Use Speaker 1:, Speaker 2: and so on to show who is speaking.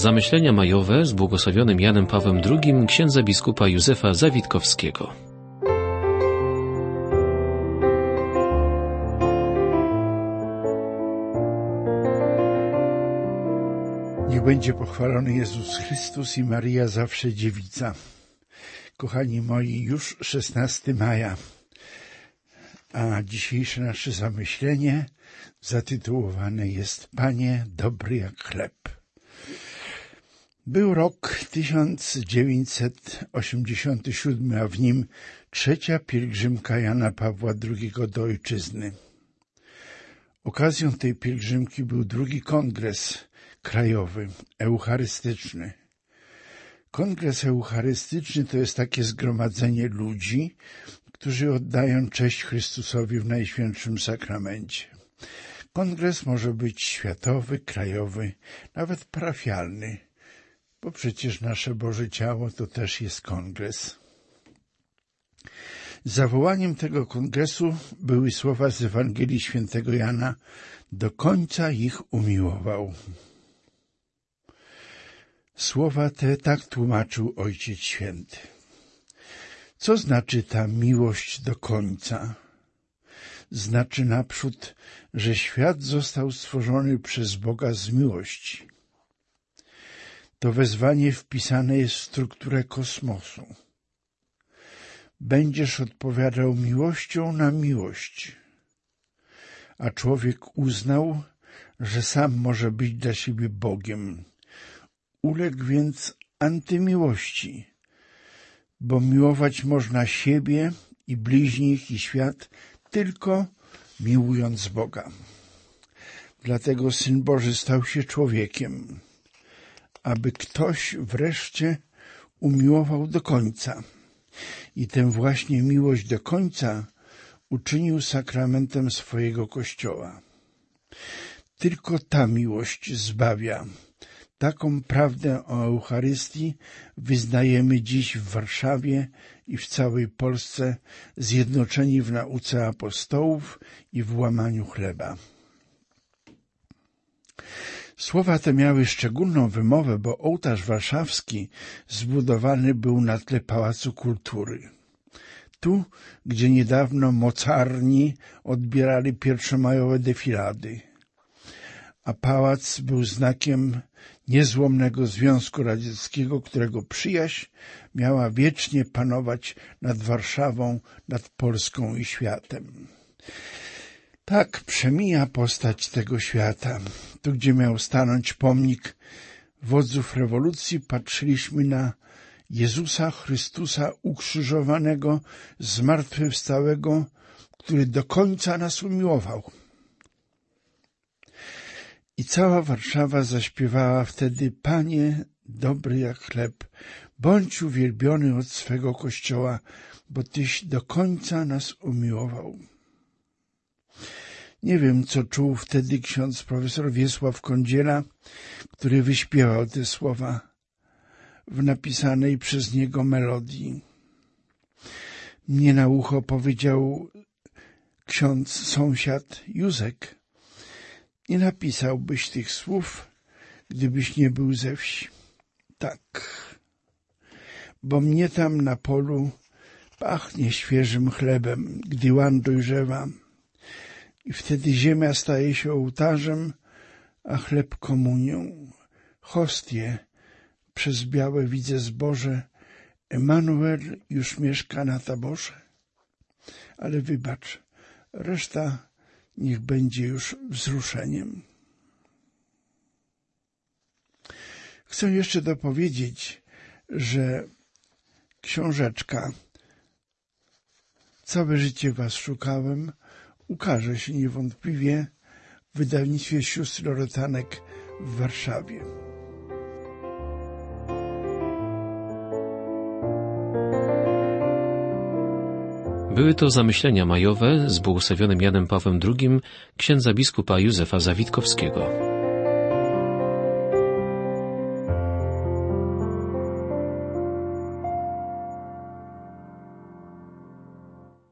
Speaker 1: Zamyślenia majowe z błogosławionym Janem Pawłem II księdza biskupa Józefa Zawitkowskiego.
Speaker 2: Niech będzie pochwalony Jezus Chrystus i Maryja zawsze dziewica. Kochani moi, już 16 maja, a dzisiejsze nasze zamyślenie zatytułowane jest Panie dobry jak chleb. Był rok 1987, a w nim trzecia pielgrzymka Jana Pawła II do ojczyzny. Okazją tej pielgrzymki był drugi kongres krajowy, eucharystyczny. Kongres eucharystyczny to jest takie zgromadzenie ludzi, którzy oddają cześć Chrystusowi w Najświętszym Sakramencie. Kongres może być światowy, krajowy, nawet parafialny, bo przecież nasze Boże Ciało to też jest kongres. Zawołaniem tego kongresu były słowa z Ewangelii Świętego Jana: do końca ich umiłował. Słowa te tak tłumaczył Ojciec Święty. Co znaczy ta miłość do końca? Znaczy naprzód, że świat został stworzony przez Boga z miłości. To wezwanie wpisane jest w strukturę kosmosu. Będziesz odpowiadał miłością na miłość. A człowiek uznał, że sam może być dla siebie Bogiem. Uległ więc antymiłości, bo miłować można siebie i bliźnich i świat tylko miłując Boga. Dlatego Syn Boży stał się człowiekiem, aby ktoś wreszcie umiłował do końca. I tę właśnie miłość do końca uczynił sakramentem swojego Kościoła. Tylko ta miłość zbawia. Taką prawdę o Eucharystii wyznajemy dziś w Warszawie i w całej Polsce, zjednoczeni w nauce apostołów i w łamaniu chleba. Słowa te miały szczególną wymowę, bo ołtarz warszawski zbudowany był na tle Pałacu Kultury. Tu, gdzie niedawno mocarni odbierali pierwszomajowe defilady, a pałac był znakiem niezłomnego Związku Radzieckiego, którego przyjaźń miała wiecznie panować nad Warszawą, nad Polską i światem. Tak przemija postać tego świata. Tu, gdzie miał stanąć pomnik wodzów rewolucji, patrzyliśmy na Jezusa Chrystusa ukrzyżowanego, zmartwychwstałego, który do końca nas umiłował. I cała Warszawa zaśpiewała wtedy: Panie dobry jak chleb, bądź uwielbiony od swego Kościoła, bo Tyś do końca nas umiłował. Nie wiem, co czuł wtedy ksiądz profesor Wiesław Kądziela, który wyśpiewał te słowa w napisanej przez niego melodii. Mnie na ucho powiedział ksiądz sąsiad Józek: nie napisałbyś tych słów, gdybyś nie był ze wsi. Tak, bo mnie tam na polu pachnie świeżym chlebem, gdy łan dojrzewa. I wtedy ziemia staje się ołtarzem, a chleb komunią. Hostię przez białe widzę zboże, Emanuel już mieszka na taborze. Ale wybacz, reszta niech będzie już wzruszeniem. Chcę jeszcze dopowiedzieć, że książeczka Całe życie was szukałem ukaże się niewątpliwie w wydawnictwie sióstr Loretanek w Warszawie.
Speaker 1: Były to zamyślenia majowe z błogosławionym Janem Pawłem II księdza biskupa Józefa Zawitkowskiego.